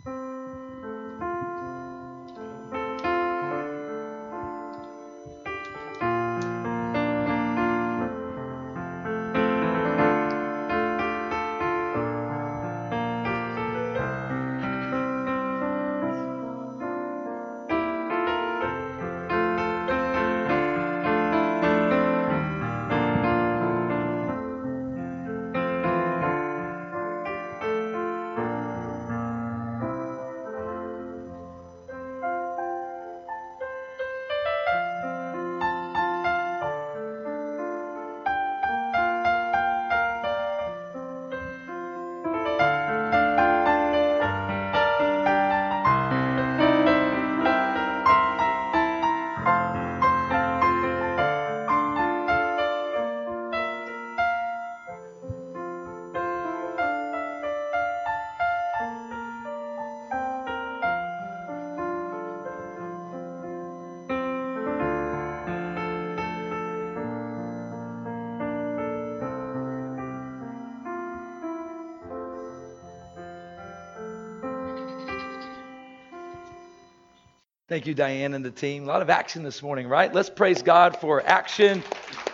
Thank you, Diane and the team. A lot of action this morning, right? Let's praise God for action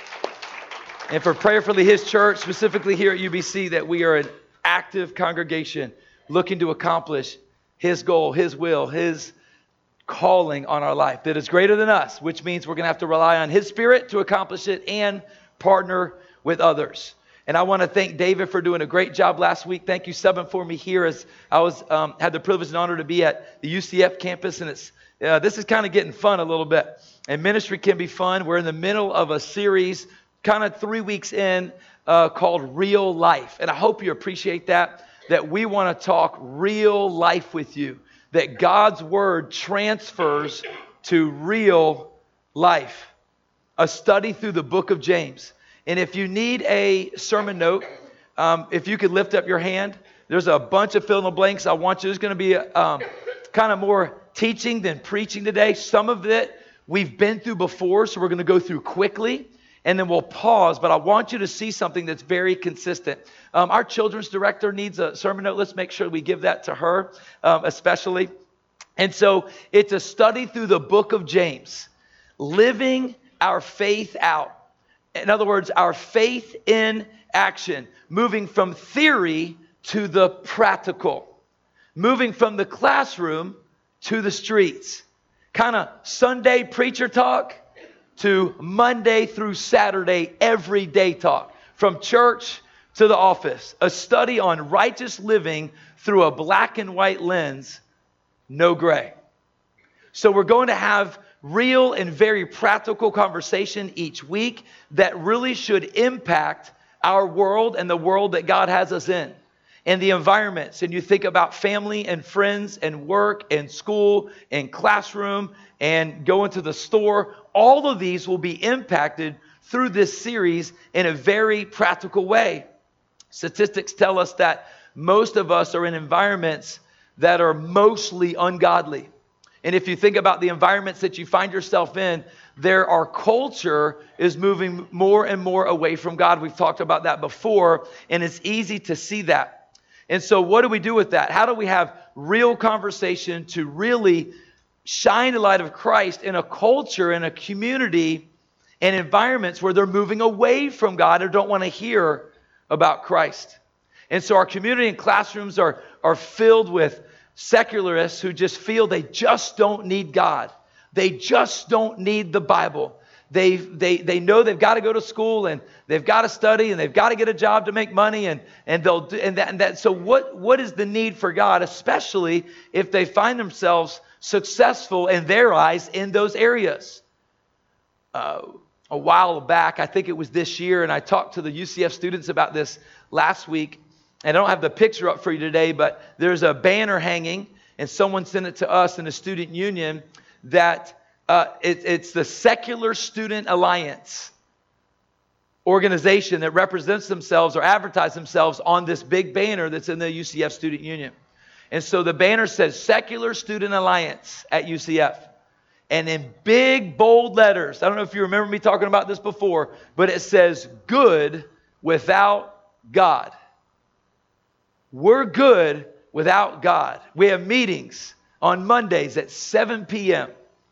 and for prayerfully His church, specifically here at UBC, that we are an active congregation looking to accomplish His goal, His will, His calling on our life that is greater than us, which means we're going to have to rely on His Spirit to accomplish it and partner with others. And I want to thank David for doing a great job last week. Thank you, subbing for me here as I had the privilege and honor to be at the UCF campus, and this is kind of getting fun a little bit. And ministry can be fun. We're in the middle of a series, kind of 3 weeks in, called Real Life. And I hope you appreciate that we want to talk real life with you, that God's Word transfers to real life. A study through the book of James. And if you need a sermon note, if you could lift up your hand, there's a bunch of fill in the blanks. There's going to be kind of more teaching than preaching today. Some of it we've been through before, so we're going to go through quickly, and then we'll pause. But I want you to see something that's very consistent. Our children's director needs a sermon note. Let's make sure we give that to her, especially. And so it's a study through the book of James, living our faith out. In other words, our faith in action, moving from theory to the practical, moving from the classroom to the streets. Kind of Sunday preacher talk to Monday through Saturday everyday talk. From church to the office. A study on righteous living through a black and white lens, no gray. So we're going to have real and very practical conversation each week that really should impact our world and the world that God has us in. And the environments, and you think about family and friends and work and school and classroom and going to the store, all of these will be impacted through this series in a very practical way. Statistics tell us that most of us are in environments that are mostly ungodly. And if you think about the environments that you find yourself in, our culture is moving more and more away from God. We've talked about that before, and it's easy to see that. And so what do we do with that? How do we have real conversation to really shine the light of Christ in a culture, in a community, and environments where they're moving away from God or don't want to hear about Christ? And so our community and classrooms are filled with secularists who just feel they just don't need God. They just don't need the Bible. They know they've got to go to school and they've got to study and they've got to get a job to make money and they'll do and that. So what is the need for God, especially if they find themselves successful in their eyes in those areas? A while back, I think it was this year, and I talked to the UCF students about this last week. And I don't have the picture up for you today, but there's a banner hanging, and someone sent it to us in the student union that it's the Secular Student Alliance organization that represents themselves or advertise themselves on this big banner that's in the UCF Student Union. And so the banner says Secular Student Alliance at UCF. And in big, bold letters, I don't know if you remember me talking about this before, but it says, good without God. We're good without God. We have meetings on Mondays at 7 p.m.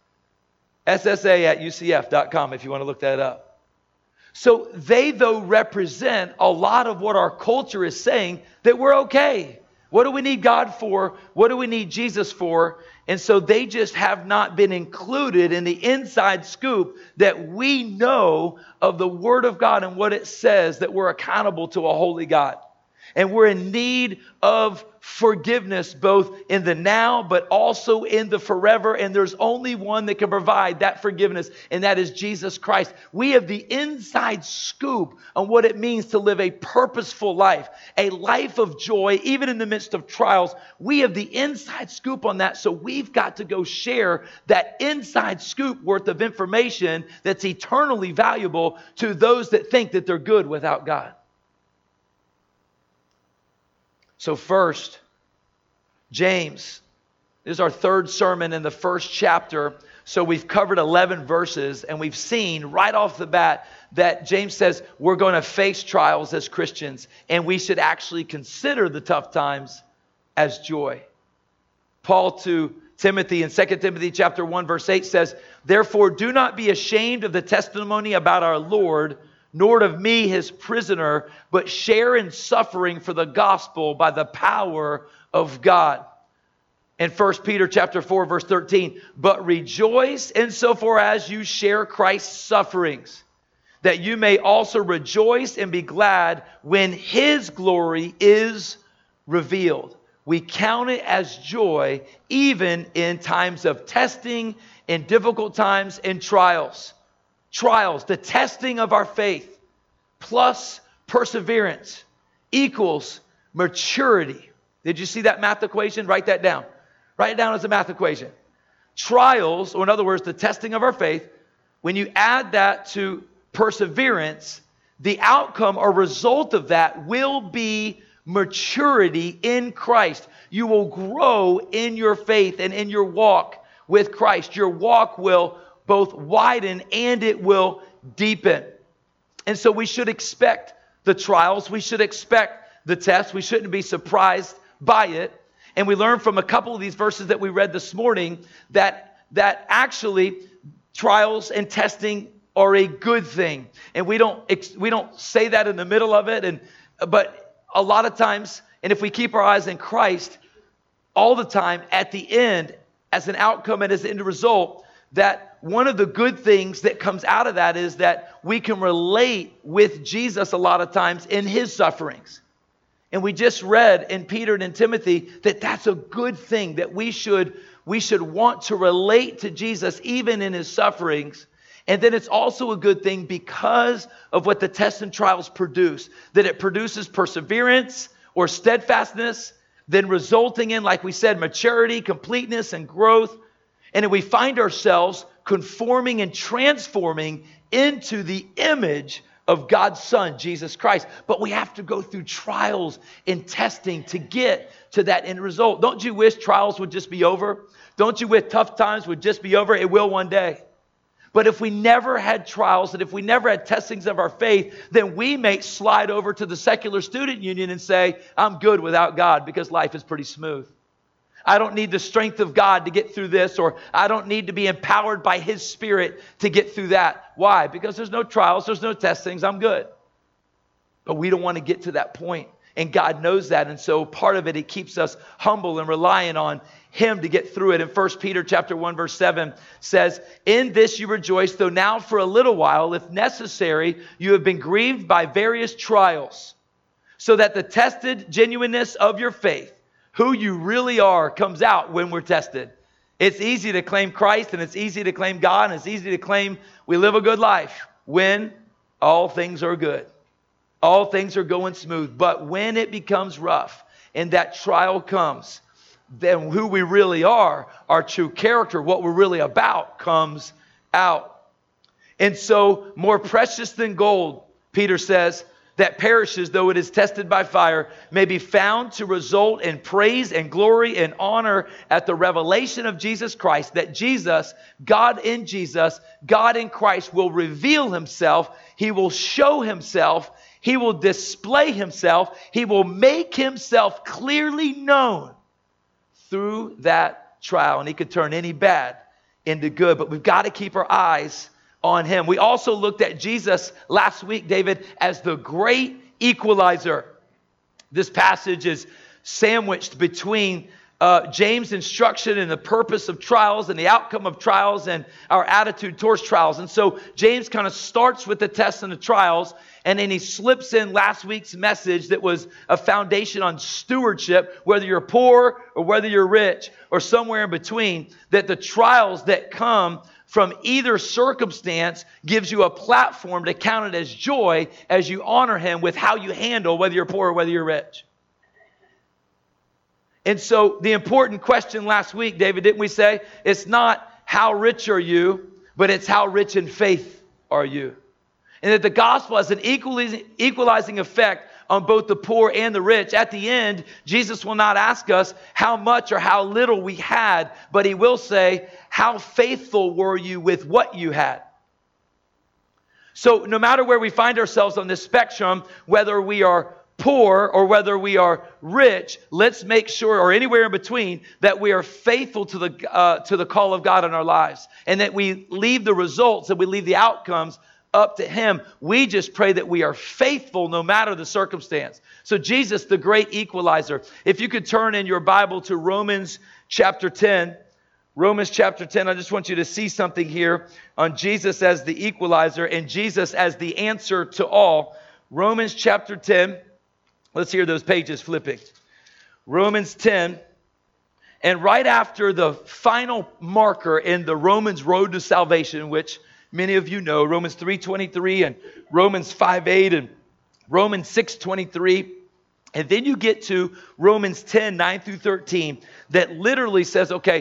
SSA@UCF.com if you want to look that up. So they, though, represent a lot of what our culture is saying that we're okay. What do we need God for? What do we need Jesus for? And so they just have not been included in the inside scoop that we know of the Word of God and what it says, that we're accountable to a holy God. And we're in need of forgiveness, both in the now, but also in the forever. And there's only one that can provide that forgiveness, and that is Jesus Christ. We have the inside scoop on what it means to live a purposeful life, a life of joy, even in the midst of trials. We have the inside scoop on that, so we've got to go share that inside scoop worth of information that's eternally valuable to those that think that they're good without God. So first, James, this is our third sermon in the first chapter. So we've covered 11 verses, and we've seen right off the bat that James says we're going to face trials as Christians, and we should actually consider the tough times as joy. Paul to Timothy in 2 Timothy chapter 1 verse 8 says, "Therefore do not be ashamed of the testimony about our Lord, nor of me, his prisoner, but share in suffering for the gospel by the power of God." In 1 Peter chapter 4, verse 13, "But rejoice insofar as you share Christ's sufferings, that you may also rejoice and be glad when his glory is revealed." We count it as joy even in times of testing, in difficult times, in trials. Trials, the testing of our faith, plus perseverance equals maturity. Did you see that math equation? Write that down. Write it down as a math equation. Trials, or in other words, the testing of our faith, when you add that to perseverance, the outcome or result of that will be maturity in Christ. You will grow in your faith and in your walk with Christ. Your walk will both widen and it will deepen. And so we should expect the trials. We should expect the tests. We shouldn't be surprised by it. And we learned from a couple of these verses that we read this morning that actually trials and testing are a good thing. And we don't say that in the middle of it. But a lot of times, and if we keep our eyes in Christ all the time, at the end, as an outcome and as an end result, that one of the good things that comes out of that is that we can relate with Jesus a lot of times in his sufferings. And we just read in Peter and in Timothy that that's a good thing, that we should want to relate to Jesus even in his sufferings. And then it's also a good thing because of what the tests and trials produce, that it produces perseverance or steadfastness, then resulting in, like we said, maturity, completeness, and growth. And then we find ourselves conforming and transforming into the image of God's Son, Jesus Christ. But we have to go through trials and testing to get to that end result. Don't you wish trials would just be over? Don't you wish tough times would just be over? It will one day. But if we never had trials and if we never had testings of our faith, then we may slide over to the secular student union and say, I'm good without God because life is pretty smooth. I don't need the strength of God to get through this, or I don't need to be empowered by his Spirit to get through that. Why? Because there's no trials, there's no testings, I'm good. But we don't want to get to that point, and God knows that, and so part of it, he keeps us humble and relying on him to get through it. In 1 Peter chapter 1, verse 7 says, "In this you rejoice, though now for a little while, if necessary, you have been grieved by various trials, so that the tested genuineness of your faith, who you really are, comes out when we're tested." It's easy to claim Christ, and it's easy to claim God, and it's easy to claim we live a good life when all things are good. All things are going smooth. But when it becomes rough and that trial comes, then who we really are, our true character, what we're really about, comes out. And so, more precious than gold, Peter says, that perishes though it is tested by fire, may be found to result in praise and glory and honor at the revelation of Jesus Christ. That Jesus, God in Christ will reveal himself. He will show himself. He will display himself. He will make himself clearly known through that trial, and he could turn any bad into good. But we've got to keep our eyes on him. We also looked at Jesus last week, David, as the great equalizer. This passage is sandwiched between James' instruction and the purpose of trials and the outcome of trials and our attitude towards trials. And so James kind of starts with the tests and the trials, and then he slips in last week's message that was a foundation on stewardship, whether you're poor or whether you're rich or somewhere in between, that the trials that come from either circumstance gives you a platform to count it as joy as you honor him with how you handle whether you're poor or whether you're rich. And so the important question last week, David, didn't we say? It's not how rich are you, but it's how rich in faith are you. And that the gospel has an equalizing effect on both the poor and the rich. At the end, Jesus will not ask us how much or how little we had, but he will say, how faithful were you with what you had? So no matter where we find ourselves on this spectrum, whether we are poor or whether we are rich, let's make sure, or anywhere in between, that we are faithful to the call of God in our lives, and that we leave the results and we leave the outcomes up to him. We just pray that we are faithful no matter the circumstance. So Jesus, the great equalizer. If you could turn in your Bible to Romans chapter 10. Romans chapter 10, I just want you to see something here on Jesus as the equalizer and Jesus as the answer to all. Romans chapter 10. Let's hear those pages flipping. Romans 10. And right after the final marker in the Romans road to salvation, which many of you know, Romans 3:23 and Romans 5:8 and Romans 6:23. And then you get to Romans 10:9 through 13 that literally says, okay,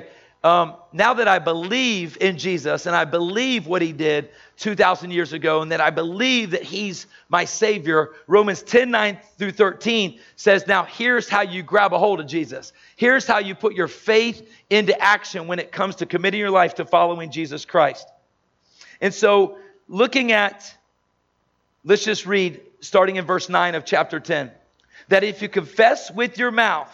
now that I believe in Jesus and I believe what he did 2,000 years ago and that I believe that he's my Savior, Romans 10:9 through 13 says, now here's how you grab a hold of Jesus. Here's how you put your faith into action when it comes to committing your life to following Jesus Christ. And so looking at, let's just read starting in verse 9 of chapter 10, that if you confess with your mouth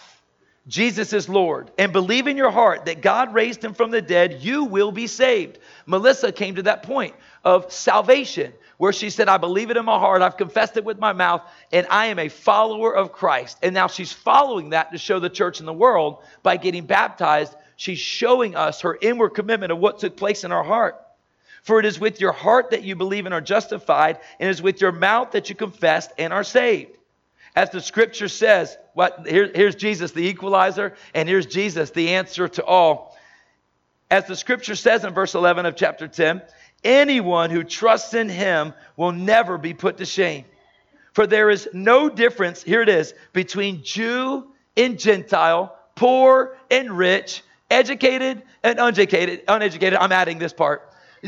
Jesus is Lord and believe in your heart that God raised him from the dead, you will be saved. Melissa came to that point of salvation where she said, I believe it in my heart, I've confessed it with my mouth, and I am a follower of Christ. And now she's following that to show the church and the world by getting baptized. She's showing us her inward commitment of what took place in our heart. For it is with your heart that you believe and are justified, and it is with your mouth that you confess and are saved. As the scripture says, here's Jesus, the equalizer, and here's Jesus, the answer to all. As the scripture says in verse 11 of chapter 10, anyone who trusts in him will never be put to shame. For there is no difference, here it is, between Jew and Gentile, poor and rich, educated and uneducated. I'm adding this part.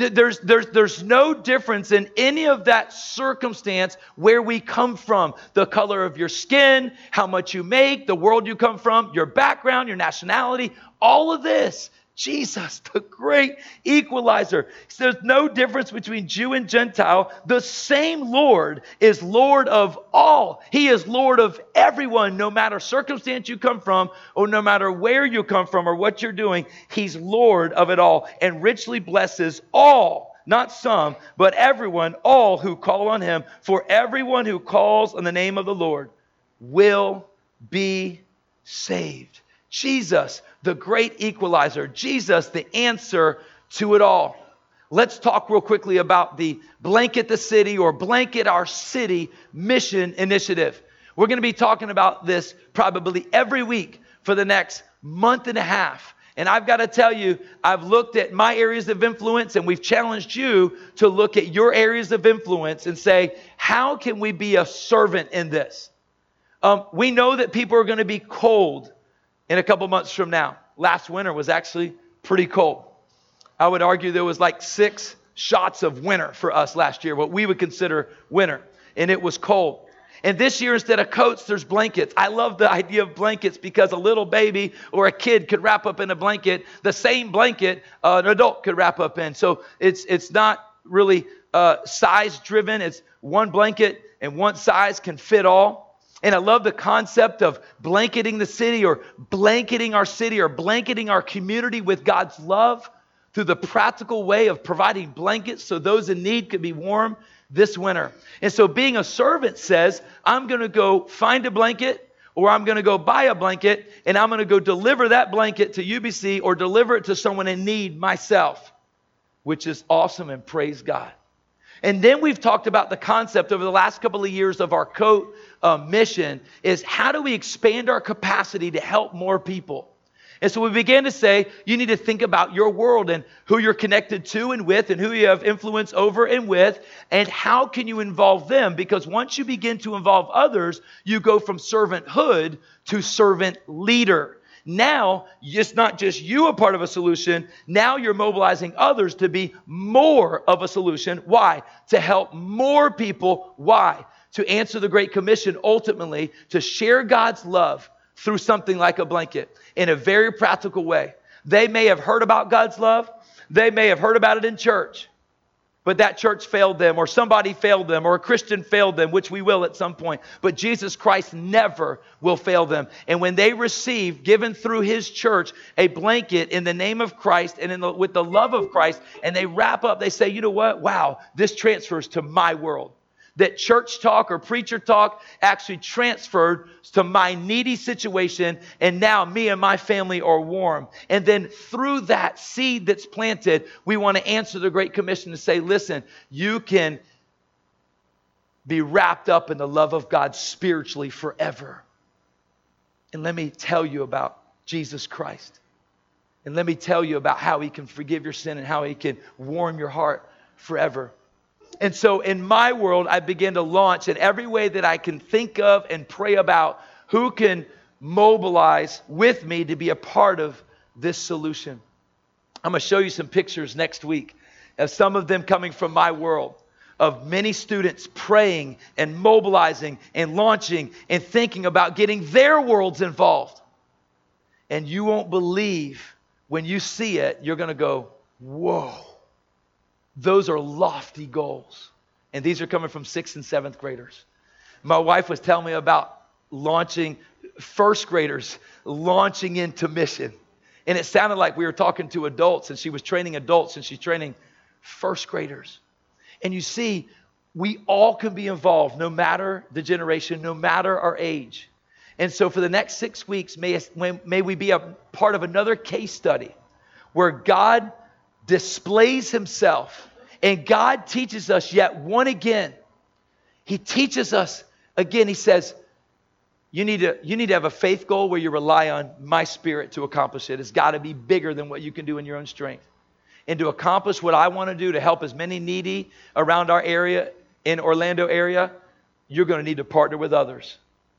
There's no difference in any of that circumstance where we come from. The color of your skin, how much you make, the world you come from, your background, your nationality, all of this. Jesus, the great equalizer. There's no difference between Jew and Gentile. The same Lord is Lord of all. He is Lord of everyone, no matter circumstance you come from, or no matter where you come from or what you're doing. He's Lord of it all and richly blesses all, not some, but everyone, all who call on him. For everyone who calls on the name of the Lord will be saved. Jesus, the great equalizer. Jesus, the answer to it all. Let's talk real quickly about the Blanket the City or Blanket Our City mission initiative. We're going to be talking about this probably every week for the next month and a half. And I've got to tell you, I've looked at my areas of influence, and we've challenged you to look at your areas of influence and say, how can we be a servant in this? We know that people are going to be cold in a couple months from now. Last winter was actually pretty cold. I would argue there was like 6 shots of winter for us last year, what we would consider winter. And it was cold. And this year, instead of coats, there's blankets. I love the idea of blankets because a little baby or a kid could wrap up in a blanket, the same blanket an adult could wrap up in. So it's not really size driven. It's one blanket and one size can fit all. And I love the concept of blanketing the city or blanketing our community with God's love through the practical way of providing blankets so those in need could be warm this winter. And so being a servant says, I'm going to go find a blanket, or I'm going to go buy a blanket, and I'm going to go deliver that blanket to UBC or deliver it to someone in need myself, which is awesome, and praise God. And then we've talked about the concept over the last couple of years of our COAT mission is how do we expand our capacity to help more people? And so we began to say, you need to think about your world and who you're connected to and with and who you have influence over and with, and how can you involve them? Because once you begin to involve others, you go from servanthood to servant leader. Now, it's not just you a part of a solution. Now you're mobilizing others to be more of a solution. Why? To help more people. Why? To answer the Great Commission, ultimately, to share God's love through something like a blanket in a very practical way. They may have heard about God's love. They may have heard about it in church. But that church failed them, or somebody failed them, or a Christian failed them, which we will at some point. But Jesus Christ never will fail them. And when they receive, given through His church, a blanket in the name of Christ and with the love of Christ, and they wrap up, they say, you know what? Wow, this transfers to my world. That church talk or preacher talk actually transferred to my needy situation, and now me and my family are warm. And then through that seed that's planted, we want to answer the Great Commission to say, listen, you can be wrapped up in the love of God spiritually forever. And let me tell you about Jesus Christ. And let me tell you about how He can forgive your sin and how He can warm your heart forever. And so in my world, I began to launch in every way that I can think of and pray about who can mobilize with me to be a part of this solution. I'm going to show you some pictures next week of some of them coming from my world, of many students praying and mobilizing and launching and thinking about getting their worlds involved. And you won't believe when you see it, you're going to go, whoa. Those are lofty goals. And these are coming from 6th and 7th graders. My wife was telling me about launching first graders, launching into mission. And it sounded like we were talking to adults, and she was training adults, and she's training first graders. And you see, we all can be involved, no matter the generation, no matter our age. And so for the next 6 weeks, may we be a part of another case study where God displays Himself, and God teaches us yet one again. He teaches us again. He says, you need to have a faith goal where you rely on my Spirit to accomplish it. It's got to be bigger than what you can do in your own strength. And to accomplish what I want to do to help as many needy around our area, in Orlando area, you're going to need to partner with others.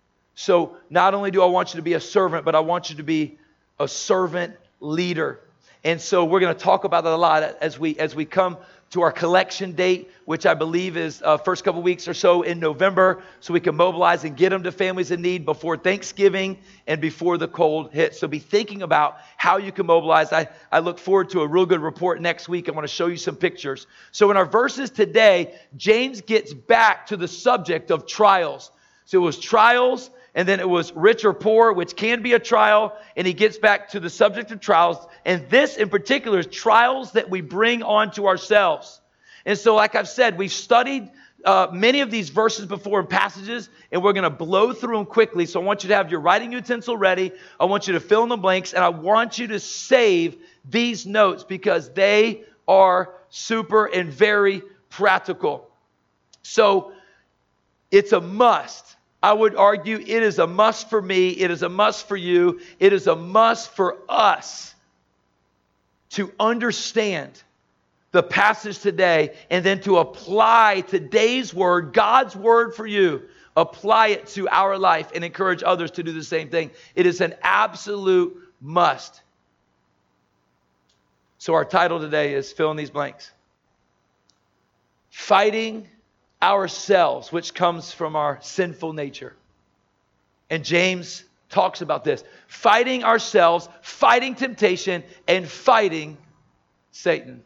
So not only do I want you to be a servant, but I want you to be a servant leader. And so we're going to talk about that a lot as we come to our collection date, which I believe is first couple weeks or so in November, so we can mobilize and get them to families in need before Thanksgiving and before the cold hits. So be thinking about how you can mobilize. I look forward to a real good report next week. I want to show you some pictures. So in our verses today, James gets back to the subject of trials. So it was trials, and then it was rich or poor, which can be a trial. And he gets back to the subject of trials. And this in particular is trials that we bring onto ourselves. And so like I've said, we've studied many of these verses before in passages, and we're going to blow through them quickly. So I want you to have your writing utensil ready. I want you to fill in the blanks, and I want you to save these notes because they are super and very practical. So it's a must. I would argue it is a must for me. It is a must for you. It is a must for us to understand the passage today and then to apply today's word, God's word for you, apply it to our life and encourage others to do the same thing. It is an absolute must. So our title today is fill in these blanks. Fighting ourselves, which comes from our sinful nature. And James talks about this. Fighting ourselves, fighting temptation, and fighting Satan.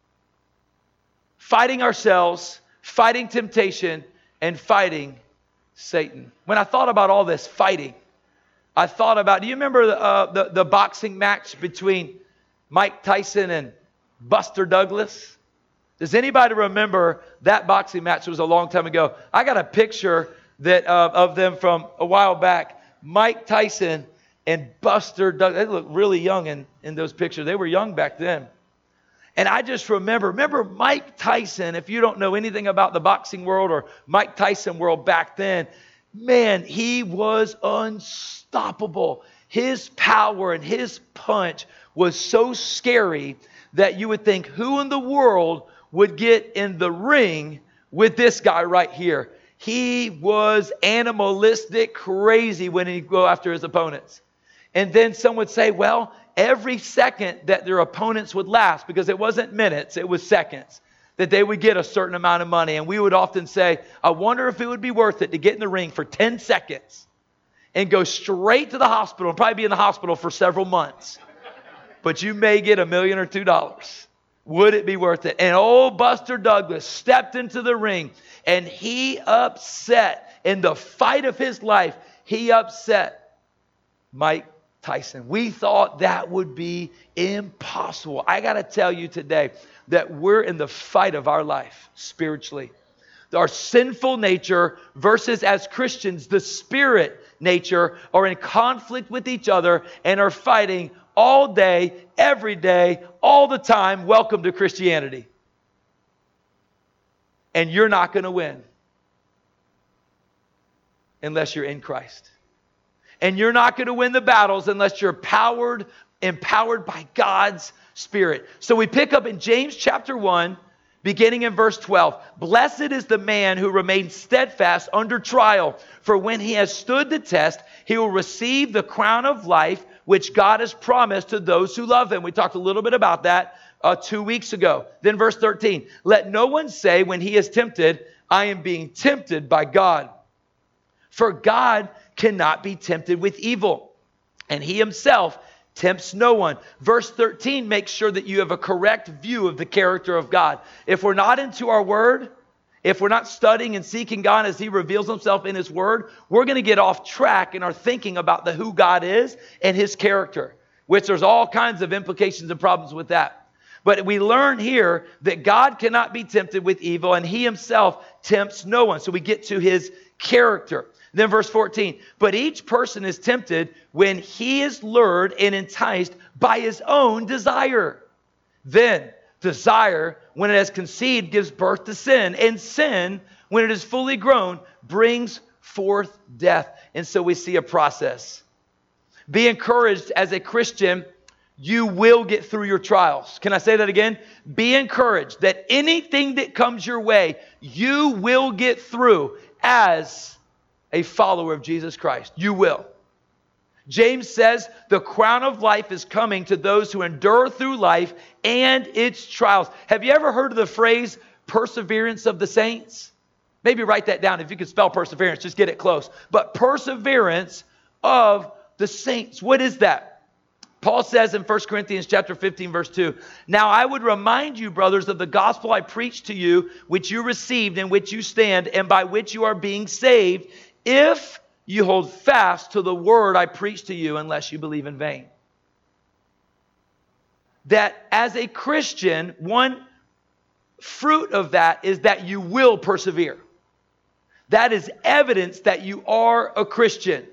Fighting ourselves, fighting temptation, and fighting Satan. When I thought about all this fighting, I thought about, do you remember the boxing match between Mike Tyson and Buster Douglas? Does anybody remember that boxing match? It was a long time ago. I got a picture of them from a while back. Mike Tyson and Buster Douglas. They look really young in those pictures. They were young back then. And I just remember Mike Tyson, if you don't know anything about the boxing world or Mike Tyson world back then, man, he was unstoppable. His power and his punch was so scary that you would think, who in the world would get in the ring with this guy right here? He was animalistic, crazy when he'd go after his opponents. And then some would say, well, every second that their opponents would last, because it wasn't minutes, it was seconds, that they would get a certain amount of money. And we would often say, I wonder if it would be worth it to get in the ring for 10 seconds and go straight to the hospital and probably be in the hospital for several months. But you may get $1 million or $2. Would it be worth it? And old Buster Douglas stepped into the ring and he upset, in the fight of his life, he upset Mike Tyson. We thought that would be impossible. I got to tell you today that we're in the fight of our life spiritually. Our sinful nature versus, as Christians, the spirit nature are in conflict with each other and are fighting all day, every day, all the time. Welcome to Christianity. And you're not going to win unless you're in Christ. And you're not going to win the battles unless you're empowered by God's Spirit. So we pick up in James chapter 1, beginning in verse 12. Blessed is the man who remains steadfast under trial, for when he has stood the test, he will receive the crown of life which God has promised to those who love him. We talked a little bit about that 2 weeks ago. Then verse 13. Let no one say when he is tempted, I am being tempted by God. For God cannot be tempted with evil, and he himself tempts no one. Verse 13 makes sure that you have a correct view of the character of God. If we're not into our word, if we're not studying and seeking God as he reveals himself in his word, we're going to get off track in our thinking about who God is and his character, which there's all kinds of implications and problems with that. But we learn here that God cannot be tempted with evil, and he himself tempts no one. So we get to his character. Then verse 14, but each person is tempted when he is lured and enticed by his own desire. Then desire, when it has conceived, gives birth to sin. And sin, when it is fully grown, brings forth death. And so we see a process. Be encouraged as a Christian, you will get through your trials. Can I say that again? Be encouraged that anything that comes your way, you will get through as a follower of Jesus Christ. You will. James says the crown of life is coming to those who endure through life and its trials. Have you ever heard of the phrase perseverance of the saints? Maybe write that down. If you could spell perseverance, just get it close. But perseverance of the saints. What is that? Paul says in 1 Corinthians chapter 15, verse 2, now I would remind you, brothers, of the gospel I preached to you, which you received, in which you stand, and by which you are being saved, if you hold fast to the word I preached to you, unless you believe in vain. That as a Christian, one fruit of that is that you will persevere. That is evidence that you are a Christian.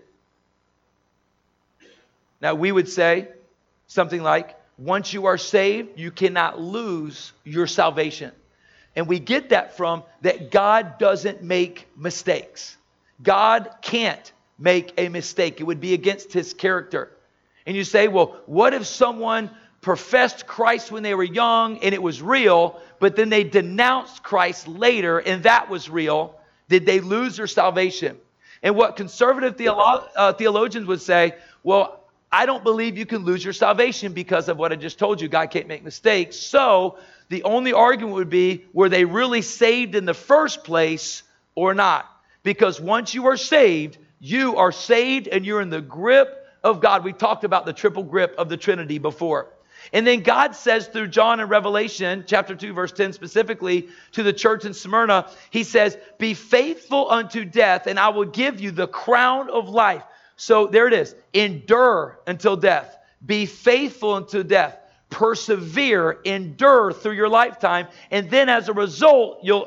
Now we would say something like, once you are saved, you cannot lose your salvation. And we get that from that God doesn't make mistakes. God can't make a mistake. It would be against his character. And you say, well, what if someone professed Christ when they were young and it was real, but then they denounced Christ later and that was real? Did they lose their salvation? And what conservative theologians would say, well, I don't believe you can lose your salvation because of what I just told you. God can't make mistakes. So the only argument would be, were they really saved in the first place or not? Because once you are saved and you're in the grip of God. We talked about the triple grip of the Trinity before. And then God says through John in Revelation, chapter 2, verse 10 specifically, to the church in Smyrna, he says, be faithful unto death, and I will give you the crown of life. So there it is. Endure until death. Be faithful unto death. Persevere, endure through your lifetime, and then as a result, you'll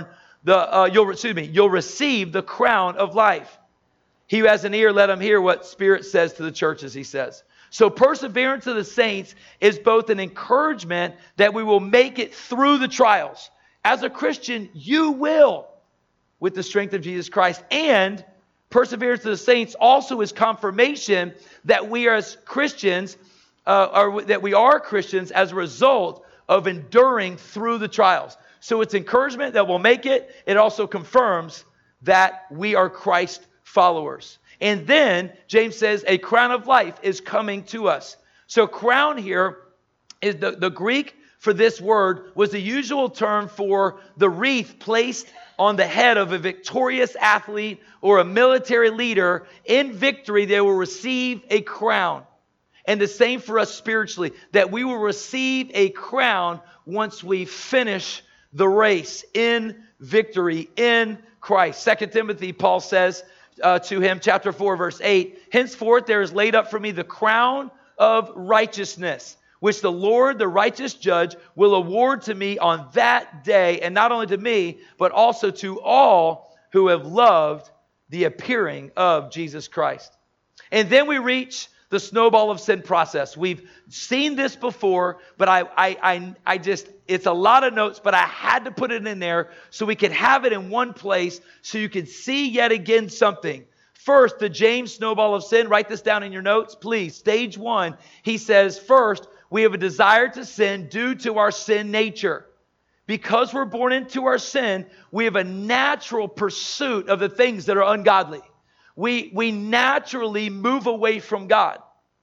receive the crown of life. He who has an ear, let him hear what Spirit says to the churches, he says. So perseverance of the saints is both an encouragement that we will make it through the trials. As a Christian, you will, with the strength of Jesus Christ. And perseverance of the saints also is confirmation that we are as Christians, that we are Christians as a result of enduring through the trials. So it's encouragement that we'll make it. It also confirms that we are Christ followers. And then James says a crown of life is coming to us. So crown here is the Greek for this word was the usual term for the wreath placed on the head of a victorious athlete or a military leader. In victory, they will receive a crown. And the same for us spiritually, that we will receive a crown once we finish the race in victory in Christ. 2 Timothy, Paul says to him, chapter 4, verse 8, henceforth there is laid up for me the crown of righteousness, which the Lord, the righteous judge, will award to me on that day, and not only to me, but also to all who have loved the appearing of Jesus Christ. And then we reach the snowball of sin process. We've seen this before, but I just, it's a lot of notes, but I had to put it in there so we could have it in one place so you could see yet again something. First, the James snowball of sin. Write this down in your notes, please. Stage 1, he says, first, we have a desire to sin due to our sin nature. Because we're born into our sin, we have a natural pursuit of the things that are ungodly. We naturally move away from God.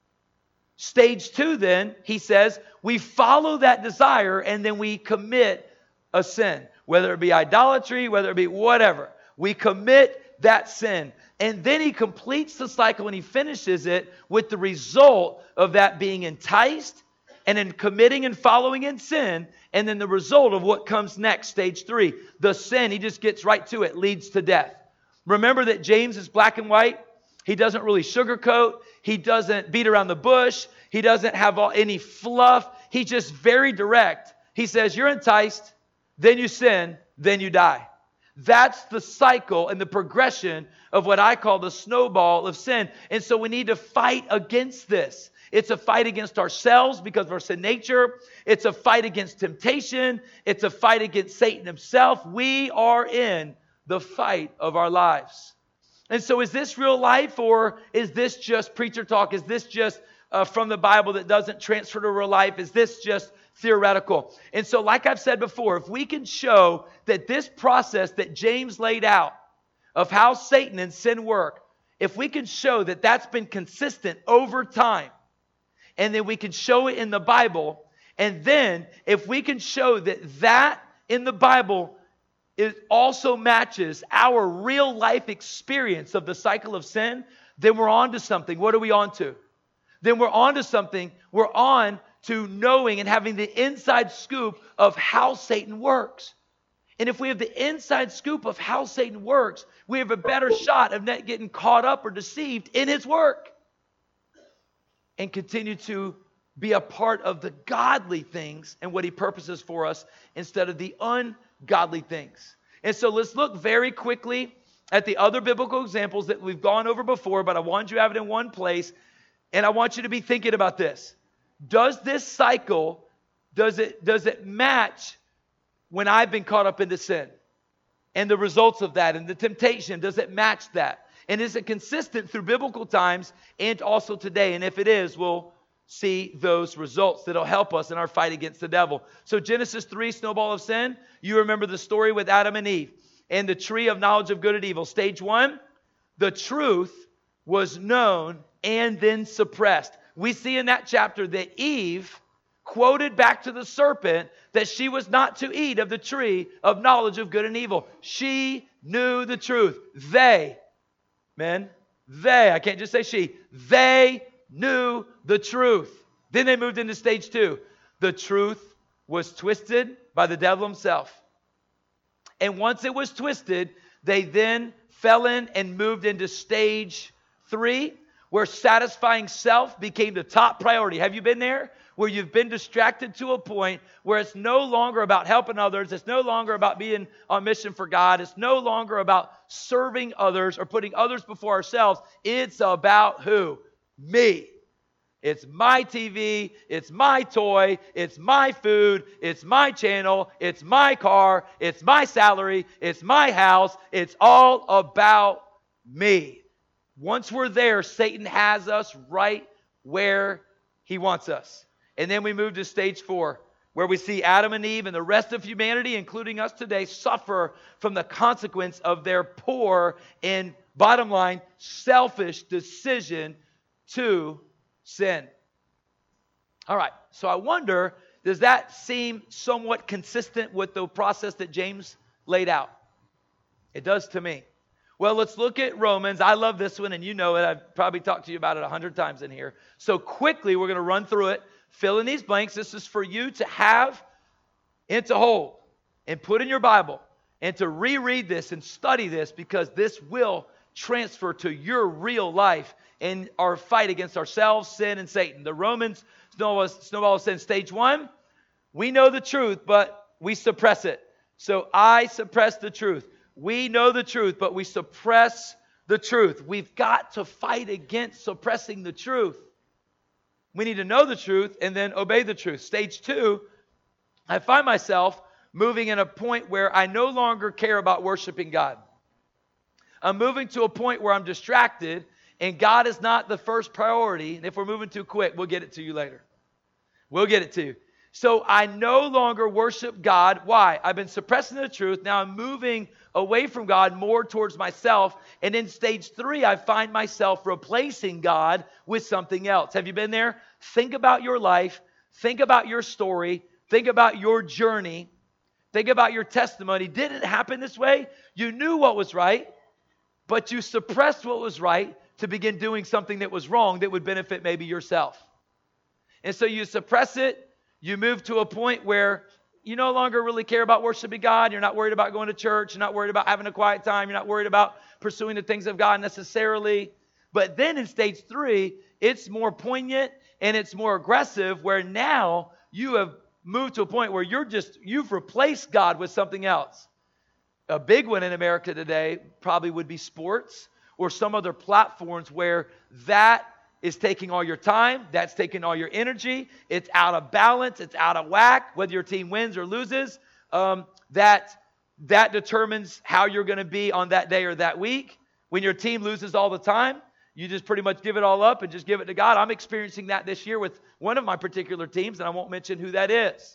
Stage 2 then, he says, we follow that desire and then we commit a sin. Whether it be idolatry, whether it be whatever. We commit that sin. And then he completes the cycle and he finishes it with the result of that being enticed and in committing and following in sin. And then the result of what comes next, stage 3. The sin, he just gets right to it, leads to death. Remember that James is black and white. He doesn't really sugarcoat. He doesn't beat around the bush. He doesn't have any fluff. He's just very direct. He says, you're enticed, then you sin, then you die. That's the cycle and the progression of what I call the snowball of sin. And so we need to fight against this. It's a fight against ourselves because of our sin nature. It's a fight against temptation. It's a fight against Satan himself. We are in the fight of our lives. And so is this real life, or is this just preacher talk? Is this just from the Bible that doesn't transfer to real life? Is this just theoretical? And so like I've said before, if we can show that this process that James laid out of how Satan and sin work, if we can show that that's been consistent over time, and then we can show it in the Bible, and then if we can show that that in the Bible it also matches our real life experience of the cycle of sin, then we're on to something. What are we on to? Then we're on to something. We're on to knowing and having the inside scoop of how Satan works. And if we have the inside scoop of how Satan works, we have a better shot of not getting caught up or deceived in his work. And continue to be a part of the godly things and what he purposes for us instead of the ungodly things. And so let's look very quickly at the other biblical examples that we've gone over before, but I want you to have it in one place. And I want you to be thinking about this. Does this cycle, does it match when I've been caught up into sin? And the results of that and the temptation, does it match that? And is it consistent through biblical times and also today? And if it is, we'll see those results that'll help us in our fight against the devil. So Genesis 3, snowball of sin. You remember the story with Adam and Eve and the tree of knowledge of good and evil. Stage 1, the truth was known and then suppressed. We see in that chapter that Eve quoted back to the serpent that she was not to eat of the tree of knowledge of good and evil. She knew the truth. They, I can't just say she, they knew the truth. Then they moved into stage 2. The truth was twisted by the devil himself. And once it was twisted, they then fell in and moved into stage 3, where satisfying self became the top priority. Have you been there? Where you've been distracted to a point where it's no longer about helping others. It's no longer about being on mission for God. It's no longer about serving others or putting others before ourselves. It's about who? Me. It's my TV, it's my toy, it's my food, it's my channel, it's my car, it's my salary, it's my house. It's all about me. Once we're there, Satan has us right where he wants us. And then we move to stage 4, where we see Adam and Eve and the rest of humanity, including us today, suffer from the consequence of their poor and, bottom line, selfish decision to sin. All right, so I wonder, does that seem somewhat consistent with the process that James laid out? It does to me. Well, let's look at Romans. I love this one, and you know it. I've probably talked to you about it 100 times in here. So quickly, we're going to run through it, fill in these blanks. This is for you to have and to hold and put in your Bible and to reread this and study this, because this will transfer to your real life in our fight against ourselves, sin, and Satan. The Romans snowball of sin. Stage 1, we know the truth, but we suppress it. So I suppress the truth. We know the truth, but we suppress the truth. We've got to fight against suppressing the truth. We need to know the truth and then obey the truth. Stage 2, I find myself moving in a point where I no longer care about worshiping God. I'm moving to a point where I'm distracted and God is not the first priority. And if we're moving too quick, we'll get it to you later. We'll get it to you. So I no longer worship God. Why? I've been suppressing the truth. Now I'm moving away from God, more towards myself. And in stage 3, I find myself replacing God with something else. Have you been there? Think about your life. Think about your story. Think about your journey. Think about your testimony. Did it happen this way? You knew what was right, but you suppressed what was right to begin doing something that was wrong that would benefit maybe yourself. And so you suppress it. You move to a point where you no longer really care about worshiping God. You're not worried about going to church. You're not worried about having a quiet time. You're not worried about pursuing the things of God necessarily. But then in stage 3, it's more poignant and it's more aggressive, where now you have moved to a point where you've replaced God with something else. A big one in America today probably would be sports or some other platforms where that is taking all your time, that's taking all your energy, it's out of balance, it's out of whack, whether your team wins or loses. That determines how you're going to be on that day or that week. When your team loses all the time, you just pretty much give it all up and just give it to God. I'm experiencing that this year with one of my particular teams, and I won't mention who that is.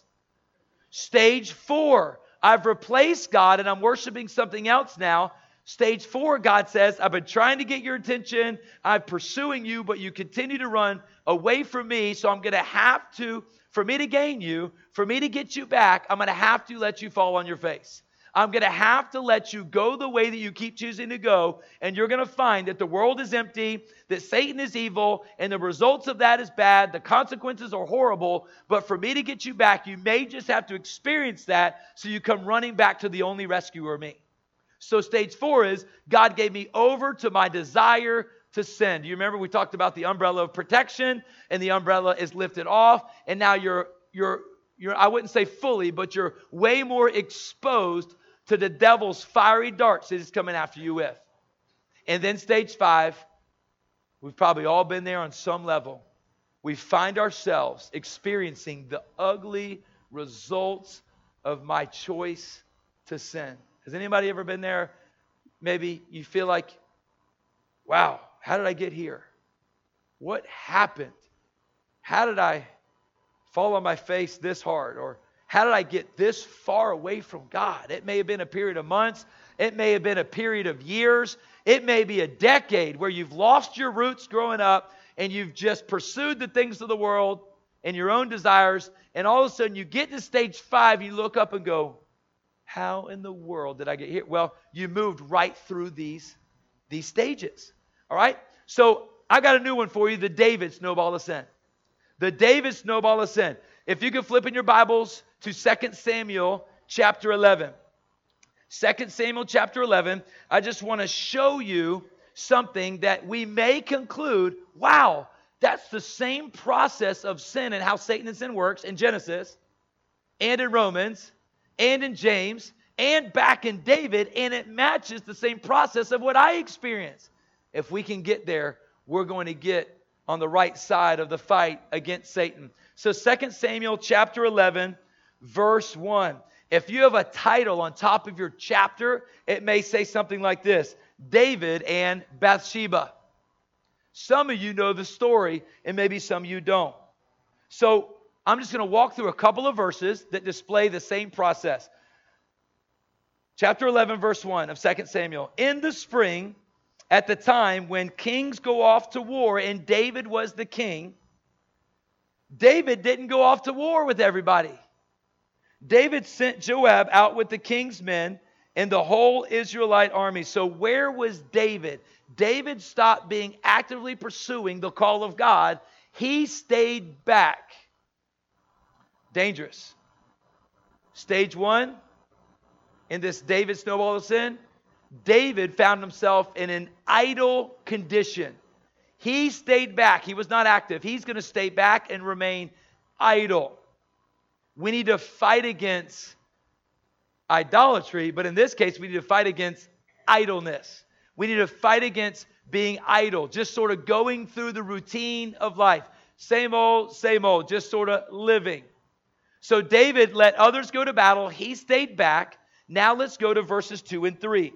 Stage 4, I've replaced God and I'm worshiping something else now. Stage 4, God says, I've been trying to get your attention. I'm pursuing you, but you continue to run away from me. So I'm going to have to, for me to gain you, for me to get you back, I'm going to have to let you fall on your face. I'm going to have to let you go the way that you keep choosing to go. And you're going to find that the world is empty, that Satan is evil, and the results of that is bad. The consequences are horrible. But for me to get you back, you may just have to experience that so you come running back to the only rescuer, me. So stage 4 is God gave me over to my desire to sin. Do you remember we talked about the umbrella of protection, and the umbrella is lifted off, and now you're I wouldn't say fully, but you're way more exposed to the devil's fiery darts that he's coming after you with. And then stage 5, we've probably all been there on some level. We find ourselves experiencing the ugly results of my choice to sin. Has anybody ever been there? Maybe you feel like, wow, how did I get here? What happened? How did I fall on my face this hard? Or how did I get this far away from God? It may have been a period of months. It may have been a period of years. It may be a decade where you've lost your roots growing up and you've just pursued the things of the world and your own desires. And all of a sudden you get to stage 5, you look up and go, how in the world did I get here? Well, you moved right through these stages. All right? So I got a new one for you, the David snowball of sin. The David snowball of sin. If you could flip in your Bibles to 2 Samuel chapter 11. 2 Samuel chapter 11, I just want to show you something that we may conclude, wow, that's the same process of sin and how Satan and sin works in Genesis and in Romans and in James and back in David, and it matches the same process of what I experienced. If we can get there, we're going to get on the right side of the fight against Satan. So 2 Samuel chapter 11, verse 1. If you have a title on top of your chapter, it may say something like this: David and Bathsheba. Some of you know the story, and maybe some of you don't. So I'm just going to walk through a couple of verses that display the same process. Chapter 11, verse 1 of 2 Samuel. In the spring, at the time when kings go off to war, and David was the king, David didn't go off to war with everybody. David sent Joab out with the king's men and the whole Israelite army. So where was David? David stopped being actively pursuing the call of God. He stayed back. Dangerous. Stage 1, in this David snowball of sin, David found himself in an idle condition. He stayed back. He was not active. He's going to stay back and remain idle. We need to fight against idolatry, but in this case, we need to fight against idleness. We need to fight against being idle, just sort of going through the routine of life. Same old, just sort of living. So David let others go to battle. He stayed back. Now let's go to verses 2 and 3.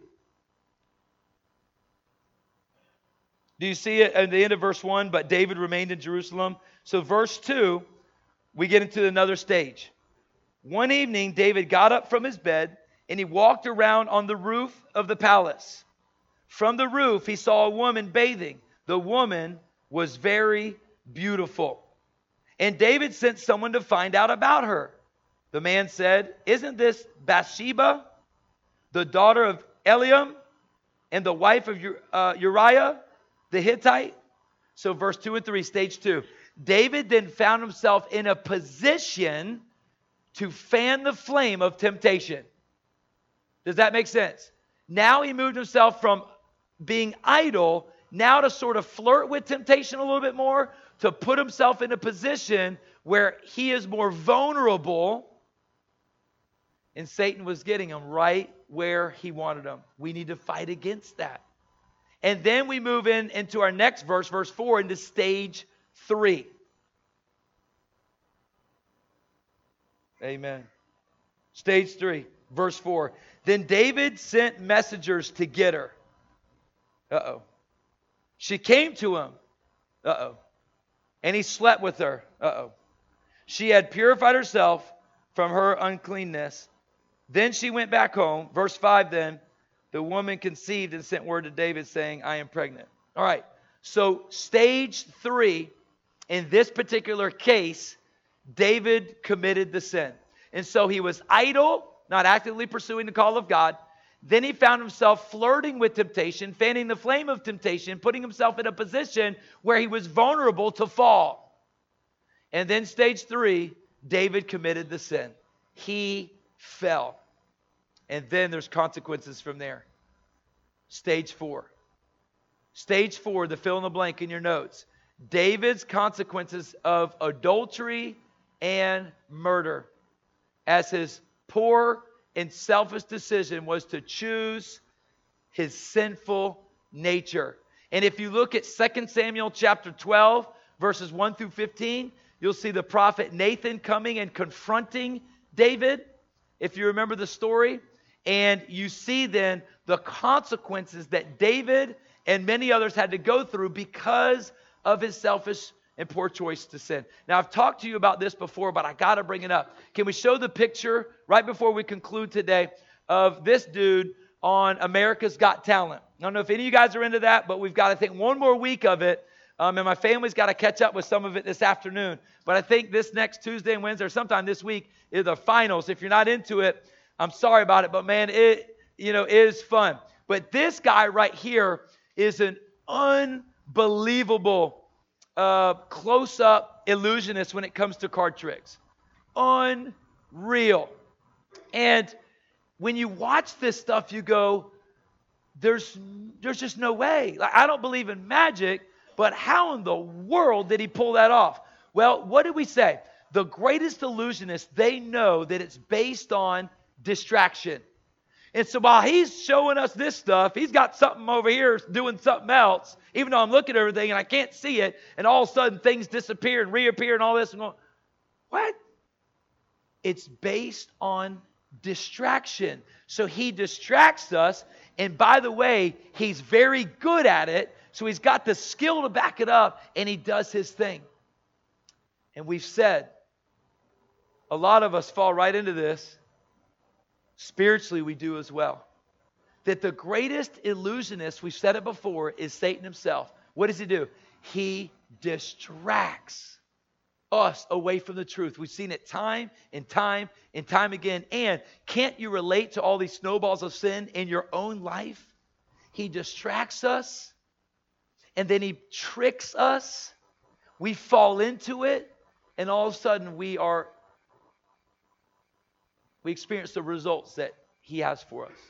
Do you see it at the end of verse 1? But David remained in Jerusalem. So verse 2, we get into another stage. One evening, David got up from his bed and he walked around on the roof of the palace. From the roof, he saw a woman bathing. The woman was very beautiful. And David sent someone to find out about her. The man said, "Isn't this Bathsheba, the daughter of Eliam, and the wife of Uriah the Hittite?" So verse 2 and 3, stage 2. David then found himself in a position to fan the flame of temptation. Does that make sense? Now he moved himself from being idle, now to sort of flirt with temptation a little bit more, to put himself in a position where he is more vulnerable, and Satan was getting him right where he wanted him. We need to fight against that. And then we move into our next verse, verse 4, into stage 3. Amen. Stage 3, verse 4. Then David sent messengers to get her. Uh-oh. She came to him. Uh-oh. And he slept with her. Uh-oh. She had purified herself from her uncleanness. Then she went back home. Verse 5 then. The woman conceived and sent word to David saying, "I am pregnant." All right. So stage 3, in this particular case, David committed the sin. And so he was idle, not actively pursuing the call of God. Then he found himself flirting with temptation, fanning the flame of temptation, putting himself in a position where he was vulnerable to fall. And then stage 3, David committed the sin. He fell. And then there's consequences from there. Stage 4. Stage 4, the fill in the blank in your notes. David's consequences of adultery and murder, as his poor and selfish decision was to choose his sinful nature. And if you look at 2 Samuel chapter 12, verses 1 through 15, you'll see the prophet Nathan coming and confronting David, if you remember the story. And you see then the consequences that David and many others had to go through because of his selfish and poor choice to sin. Now, I've talked to you about this before, but I got to bring it up. Can we show the picture right before we conclude today of this dude on America's Got Talent? I don't know if any of you guys are into that, but we've got, I think, one more week of it. And my family's got to catch up with some of it this afternoon. But I think this next Tuesday and Wednesday or sometime this week is the finals. If you're not into it, I'm sorry about it, but man, it is fun. But this guy right here is an unbelievable close-up illusionists when it comes to card tricks. Unreal. And when you watch this stuff, you go, there's just no way. Like, I don't believe in magic, but how in the world did he pull that off? Well, what did we say? The greatest illusionists, they know that it's based on distraction. And so while he's showing us this stuff, he's got something over here doing something else, even though I'm looking at everything and I can't see it, and all of a sudden things disappear and reappear and all this. And going, what? It's based on distraction. So he distracts us, and by the way, he's very good at it, so he's got the skill to back it up, and he does his thing. And we've said, a lot of us fall right into this. Spiritually, we do as well. That the greatest illusionist, we've said it before, is Satan himself. What does he do? He distracts us away from the truth. We've seen it time and time and time again. And can't you relate to all these snowballs of sin in your own life? He distracts us, and then he tricks us. We fall into it, and all of a sudden we experience the results that he has for us.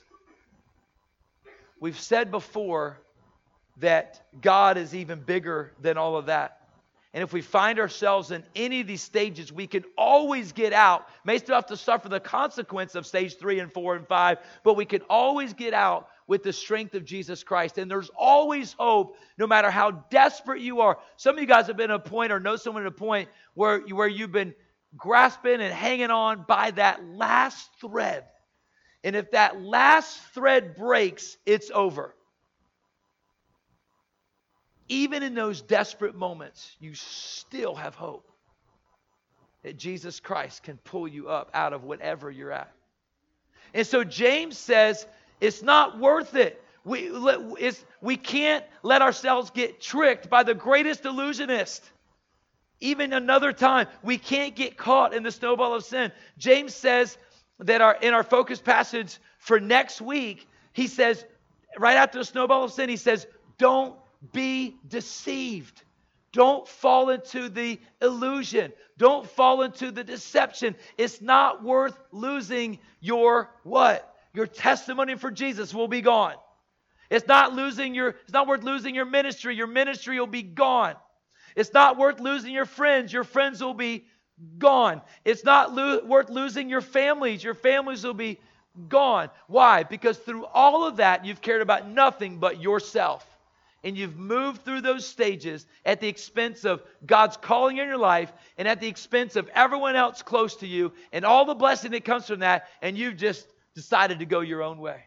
We've said before that God is even bigger than all of that. And if we find ourselves in any of these stages, we can always get out. May still have to suffer the consequence of stage 3 and 4 and 5, but we can always get out with the strength of Jesus Christ. And there's always hope, no matter how desperate you are. Some of you guys have been at a point or know someone at a point where you've been grasping and hanging on by that last thread. And if that last thread breaks, it's over. Even in those desperate moments, you still have hope that Jesus Christ can pull you up out of whatever you're at. And so James says it's not worth it. We can't let ourselves get tricked by the greatest illusionist. Even another time, we can't get caught in the snowball of sin. James says that in our focus passage for next week, he says, right after the snowball of sin, he says, don't be deceived. Don't fall into the illusion. Don't fall into the deception. It's not worth losing your what? Your testimony for Jesus will be gone. It's not worth losing your ministry. Your ministry will be gone. It's not worth losing your friends. Your friends will be gone. It's not worth losing your families. Your families will be gone. Why? Because through all of that, you've cared about nothing but yourself. And you've moved through those stages at the expense of God's calling in your life and at the expense of everyone else close to you and all the blessing that comes from that, and you've just decided to go your own way.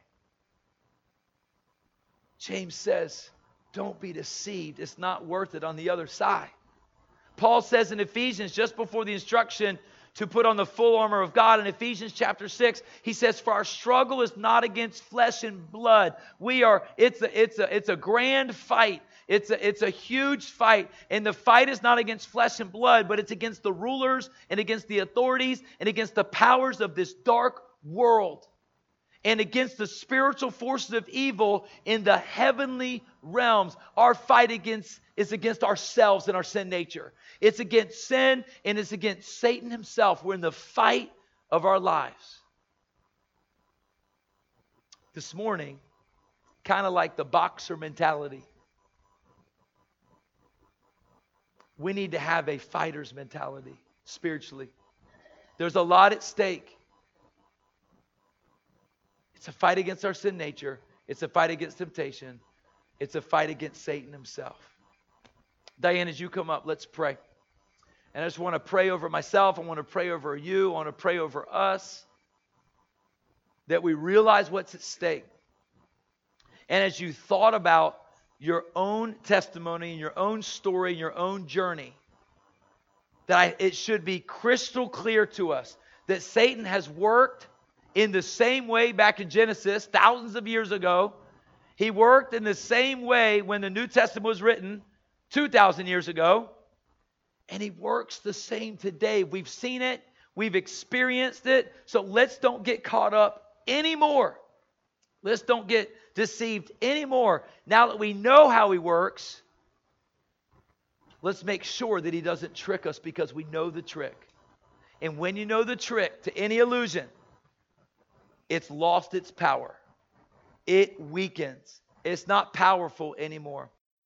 James says, don't be deceived. It's not worth it on the other side. Paul says in Ephesians, just before the instruction to put on the full armor of God, in Ephesians chapter 6, he says, for our struggle is not against flesh and blood. It's a grand fight. It's a huge fight. And the fight is not against flesh and blood, but it's against the rulers and against the authorities and against the powers of this dark world and against the spiritual forces of evil in the heavenly realms. Our fight is against ourselves and our sin nature. It's against sin, and it's against Satan himself. We're in the fight of our lives. This morning, kind of like the boxer mentality, we need to have a fighter's mentality spiritually. There's a lot at stake. It's a fight against our sin nature. It's a fight against temptation. It's a fight against Satan himself. Diane, as you come up, let's pray. And I just want to pray over myself. I want to pray over you. I want to pray over us. That we realize what's at stake. And as you thought about your own testimony and your own story and your own journey, that it should be crystal clear to us that Satan has worked in the same way back in Genesis, thousands of years ago. He worked in the same way when the New Testament was written 2,000 years ago. And he works the same today. We've seen it. We've experienced it. So let's don't get caught up anymore. Let's don't get deceived anymore. Now that we know how he works, let's make sure that he doesn't trick us because we know the trick. And when you know the trick to any illusion, it's lost its power. It weakens. It's not powerful anymore.